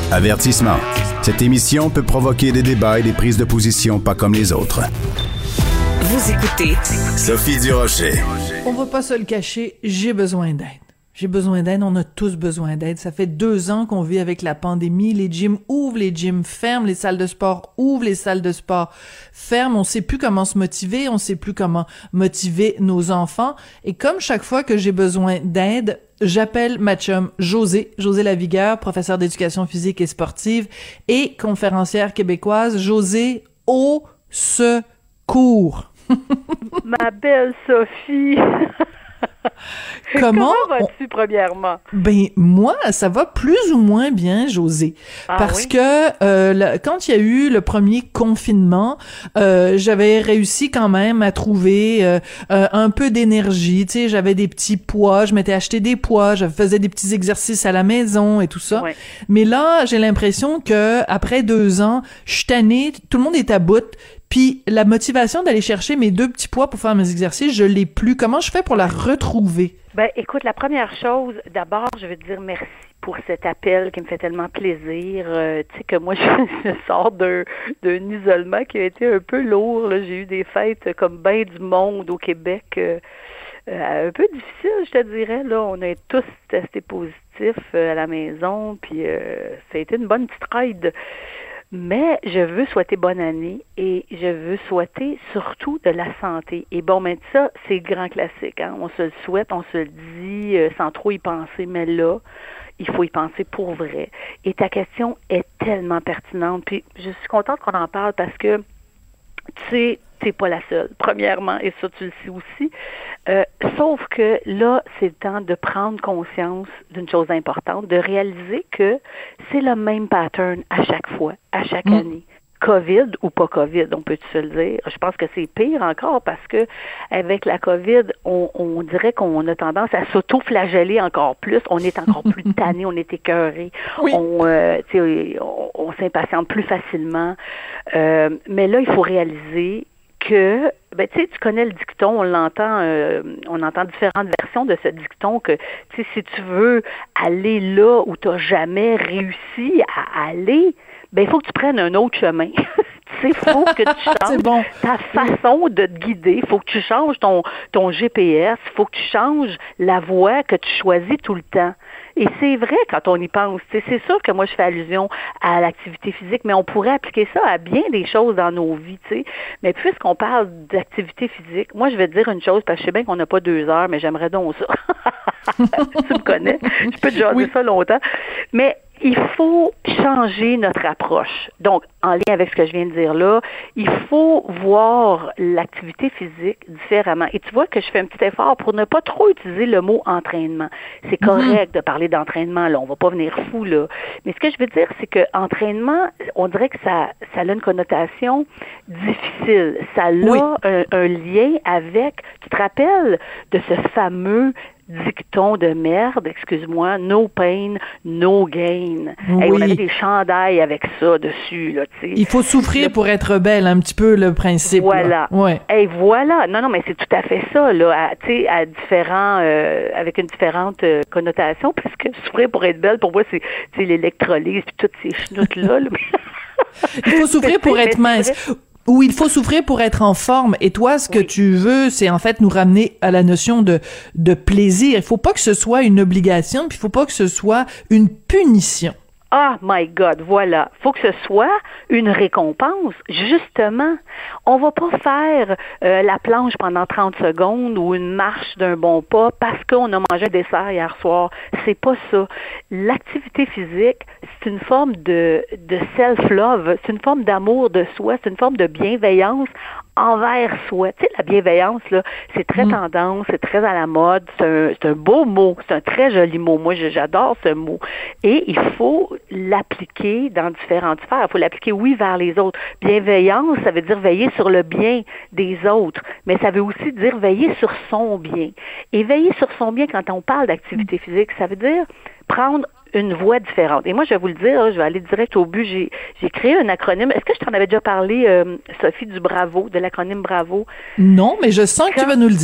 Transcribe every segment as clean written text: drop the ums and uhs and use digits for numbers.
Avertissement. Cette émission peut provoquer des débats et des prises de position pas comme les autres. Vous écoutez Sophie Durocher. On va pas se le cacher, j'ai besoin d'aide. J'ai besoin d'aide, on a tous besoin d'aide. Ça fait 2 ans qu'on vit avec la pandémie. Les gyms ouvrent, les gyms ferment, les salles de sport ouvrent, les salles de sport ferment. On sait plus comment se motiver, on sait plus comment motiver nos enfants. Et comme chaque fois que j'ai besoin d'aide, j'appelle ma chum José Lavigueur, professeure d'éducation physique et sportive et conférencière québécoise. José, au secours! Ma belle Sophie! Comment vas-tu, premièrement? Ben, moi, ça va plus ou moins bien, José. Parce que quand il y a eu le premier confinement, j'avais réussi quand même à trouver un peu d'énergie. Tu sais, j'avais des petits poids, je m'étais acheté des poids, je faisais des petits exercices à la maison et tout ça. Ouais. Mais là, j'ai l'impression que après 2 ans, je suis tannée, tout le monde est à bout. Puis la motivation d'aller chercher mes 2 petits poids pour faire mes exercices, je l'ai plus. Comment je fais pour la retrouver? Ben, écoute, la première chose, d'abord, je veux te dire merci pour cet appel qui me fait tellement plaisir. Tu sais que moi, je sors d'un isolement qui a été un peu lourd. Là. J'ai eu des fêtes comme ben du monde au Québec, un peu difficile, je te dirais. Là, on a tous testé positif à la maison, puis ça a été une bonne petite ride. Mais je veux souhaiter bonne année et je veux souhaiter surtout de la santé. Et bon, mais ça, c'est le grand classique. Hein? On se le souhaite, on se le dit sans trop y penser, mais là, il faut y penser pour vrai. Et ta question est tellement pertinente. Puis je suis contente qu'on en parle parce que, tu sais, t'es pas la seule, premièrement, et ça, tu le sais aussi. Sauf que là, c'est le temps de prendre conscience d'une chose importante, de réaliser que c'est le même pattern à chaque fois, à chaque année. COVID ou pas COVID, on peut se le dire. Je pense que c'est pire encore parce que avec la COVID, on dirait qu'on a tendance à s'auto-flageller encore plus. On est encore plus tanné, on est écœuré. Oui. On s'impatiente plus facilement. Mais là, il faut réaliser que, ben tu sais, tu connais le dicton, on entend différentes versions de ce dicton que, tu sais, si tu veux aller là où tu n'as jamais réussi à aller, ben il faut que tu prennes un autre chemin. Tu sais, il faut que tu changes ta façon de te guider, il faut que tu changes ton GPS, il faut que tu changes la voie que tu choisis tout le temps. Et c'est vrai quand on y pense. C'est sûr que moi, je fais allusion à l'activité physique, mais on pourrait appliquer ça à bien des choses dans nos vies, tu sais. Mais puisqu'on parle d'activité physique, moi, je vais te dire une chose, parce que je sais bien qu'on n'a pas 2 heures, mais j'aimerais donc ça. Tu me connais. Je peux te jaser ça longtemps. Mais il faut changer notre approche. Donc, en lien avec ce que je viens de dire là, il faut voir l'activité physique différemment. Et tu vois que je fais un petit effort pour ne pas trop utiliser le mot entraînement. C'est correct de parler d'entraînement, là. On va pas venir fou, là. Mais ce que je veux dire, c'est que entraînement, on dirait que ça a une connotation difficile. Ça a un lien avec, tu te rappelles de ce fameux dicton de merde, excuse-moi, no pain, no gain. Oui. Hey, on avait des chandails avec ça dessus, là, tu sais. Il faut souffrir pour être belle, un petit peu le principe. Voilà. Ouais. Hey, voilà. Non, mais c'est tout à fait ça, là, tu sais, à différents, avec une différente connotation, parce que souffrir pour être belle, pour moi, c'est l'électrolyse puis toutes ces chenoutes-là. Là. Il faut souffrir pour être mince. Ou il faut souffrir pour être en forme. Et toi, ce que tu veux, c'est en fait nous ramener à la notion de plaisir. Il faut pas que ce soit une obligation, puis il faut pas que ce soit une punition. Ah, my God, voilà. Faut que ce soit une récompense. Justement, on va pas faire la planche pendant 30 secondes ou une marche d'un bon pas parce qu'on a mangé un dessert hier soir. C'est pas ça. L'activité physique, c'est une forme de self-love, c'est une forme d'amour de soi, c'est une forme de bienveillance envers soi. Tu sais, la bienveillance, là, c'est très tendance, c'est très à la mode, c'est un beau mot, c'est un très joli mot. Moi, j'adore ce mot. Et il faut l'appliquer dans différentes sphères. Il faut l'appliquer, oui, vers les autres. Bienveillance, ça veut dire veiller sur le bien des autres, mais ça veut aussi dire veiller sur son bien. Et veiller sur son bien, quand on parle d'activité physique, ça veut dire prendre une voie différente. Et moi, je vais vous le dire, je vais aller direct au but. J'ai créé un acronyme. Est-ce que je t'en avais déjà parlé, Sophie, du Bravo, de l'acronyme Bravo? Non, mais je sens que tu vas nous le dire.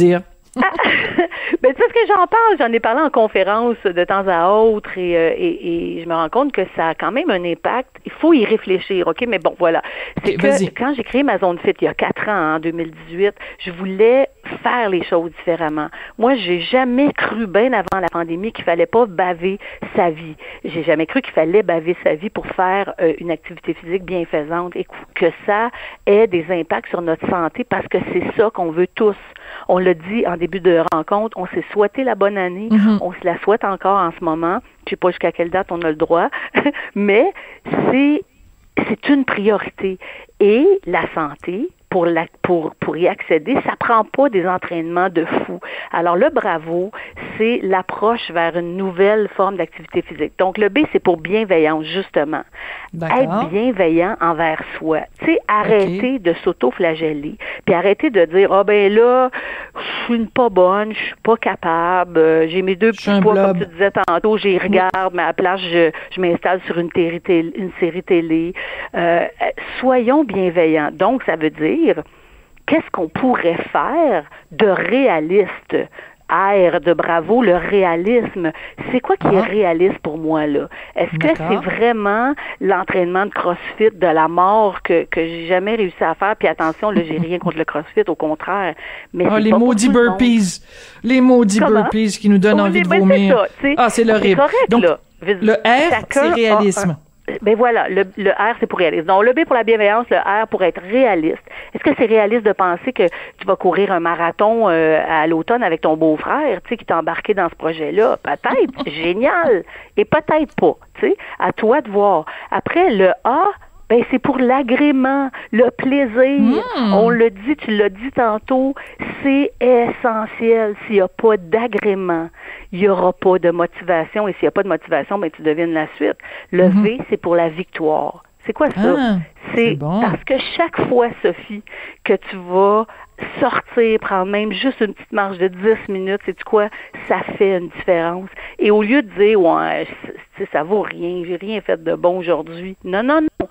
Ben, tu sais ce que j'en parle? J'en ai parlé en conférence de temps à autre et je me rends compte que ça a quand même un impact. Il faut y réfléchir, OK? Mais bon, voilà. C'est que quand j'ai créé ma zone fit il y a 4 ans, en 2018, je voulais faire les choses différemment. Moi, j'ai jamais cru, bien avant la pandémie, qu'il fallait pas baver sa vie. J'ai jamais cru qu'il fallait baver sa vie pour faire une activité physique bienfaisante et que ça ait des impacts sur notre santé parce que c'est ça qu'on veut tous. On l'a dit en début de rencontre, on s'est souhaité la bonne année, on se la souhaite encore en ce moment. Je sais pas jusqu'à quelle date on a le droit, mais c'est une priorité. Et la santé, pour y accéder, ça prend pas des entraînements de fou. Alors le Bravo, c'est l'approche vers une nouvelle forme d'activité physique. Donc le B, c'est pour bienveillance, justement. D'accord. Être bienveillant envers soi. Tu sais, arrêter de s'auto-flageller, puis arrêter de dire, ah ben là, je suis pas bonne, je suis pas capable, j'ai mes 2 petits pois, comme tu disais tantôt, j'y regarde, mais à la place, je m'installe sur une série télé. Soyons bienveillants. Donc, ça veut dire, qu'est-ce qu'on pourrait faire de réaliste? R de Bravo, le réalisme. C'est quoi qui est réaliste pour moi, là? Est-ce que c'est vraiment l'entraînement de CrossFit de la mort que j'ai jamais réussi à faire? Puis attention, là, j'ai rien contre le CrossFit, au contraire. Mais c'est les maudits burpees. Les maudits burpees qui nous donnent envie de vomir. C'est ça, c'est l'horrible. C'est correct, donc, là. Le R, c'est réalisme. Ben voilà, le R, c'est pour réaliste. Donc, le B pour la bienveillance, le R pour être réaliste. Est-ce que c'est réaliste de penser que tu vas courir un marathon à l'automne avec ton beau-frère, tu sais, qui t'a embarqué dans ce projet-là? Peut-être, génial. Et peut-être pas, tu sais. À toi de voir. Après, le A, ben c'est pour l'agrément, le plaisir. On le dit, tu l'as dit tantôt, c'est essentiel. S'il n'y a pas d'agrément, il n'y aura pas de motivation. Et s'il n'y a pas de motivation, ben tu devines la suite. Le V, c'est pour la victoire. C'est quoi ça? C'est bon. Parce que chaque fois, Sophie, que tu vas sortir, prendre même juste une petite marche de 10 minutes, sais-tu quoi? Ça fait une différence. Et au lieu de dire, ouais, ça vaut rien, j'ai rien fait de bon aujourd'hui. Non.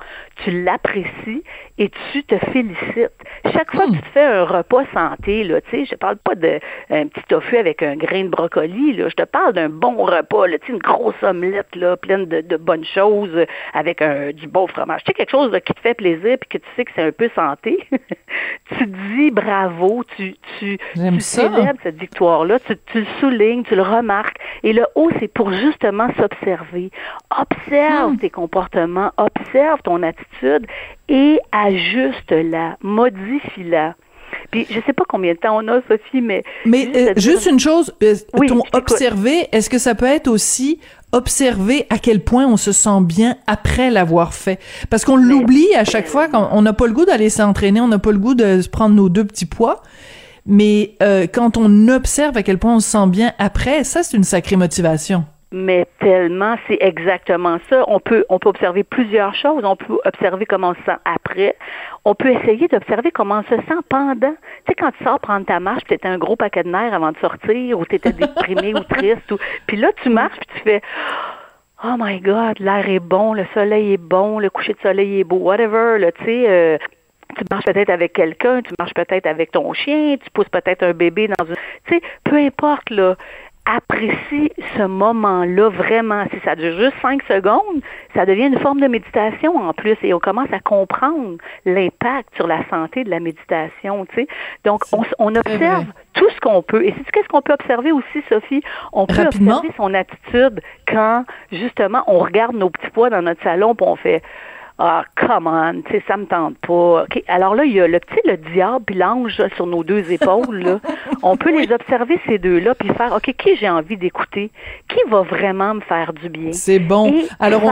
Tu l'apprécies et tu te félicites. Chaque fois que tu te fais un repas santé, là, tu sais, je parle pas d'un petit tofu avec un grain de brocoli, là, je te parle d'un bon repas, là, tu sais, une grosse omelette, là, pleine de bonnes choses, avec du beau fromage. Tu sais, quelque chose là, qui te fait plaisir puis que tu sais que c'est un peu santé. Tu dis bravo, tu célèbres cette victoire-là, tu le soulignes, tu le remarques. Et le O, c'est pour justement s'observer. Observe tes comportements, observe ton attitude et ajuste-la, modifie-la. Puis, je sais pas combien de temps on a, Sophie, mais juste une chose, ton observer, est-ce que ça peut être aussi observer à quel point on se sent bien après l'avoir fait? Parce qu'on l'oublie à chaque fois, quand on n'a pas le goût d'aller s'entraîner, on n'a pas le goût de se prendre nos 2 petits pois, mais quand on observe à quel point on se sent bien après, ça, c'est une sacrée motivation. Mais tellement, c'est exactement ça. On peut observer plusieurs choses. On peut observer comment on se sent après. On peut essayer d'observer comment on se sent pendant. Tu sais, quand tu sors prendre ta marche, tu étais un gros paquet de nerfs avant de sortir, ou tu étais déprimé ou triste. Puis là, tu marches, puis tu fais... Oh my God, l'air est bon, le soleil est bon, le coucher de soleil est beau, whatever, là, tu sais... tu marches peut-être avec quelqu'un, tu marches peut-être avec ton chien, tu pousses peut-être un bébé dans une... Tu sais, peu importe, là... Apprécie ce moment-là vraiment. Si ça dure juste 5 secondes, ça devient une forme de méditation en plus et on commence à comprendre l'impact sur la santé de la méditation, tu sais. Donc, on observe tout ce qu'on peut. Et sais-tu qu'est-ce qu'on peut observer aussi, Sophie? On peut observer son attitude quand, justement, on regarde nos petits pois dans notre salon et on fait... Ah, come on, tu sais, ça me tente pas. Okay. Alors là, il y a le diable puis l'ange là, sur nos 2 épaules, là. On peut les observer, ces 2-là, puis faire, OK, qui j'ai envie d'écouter? Qui va vraiment me faire du bien? C'est bon. Alors,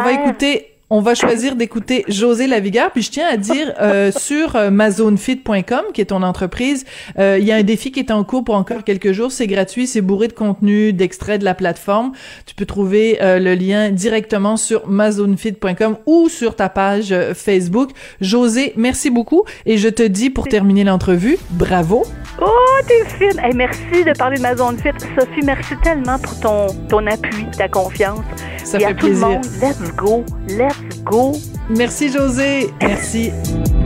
on va choisir d'écouter Josée Lavigueur, puis je tiens à dire sur mazonefit.com, qui est ton entreprise, il y a un défi qui est en cours pour encore quelques jours, c'est gratuit, c'est bourré de contenu, d'extraits de la plateforme. Tu peux trouver le lien directement sur mazonefit.com ou sur ta page Facebook. Josée, merci beaucoup et je te dis pour terminer l'entrevue, bravo. Oh, t'es fine. Hey, merci de parler de Mazonefit. Sophie, merci tellement pour ton appui, ta confiance. Ça fait plaisir. Tout le monde, let's go. Merci Josée. Merci.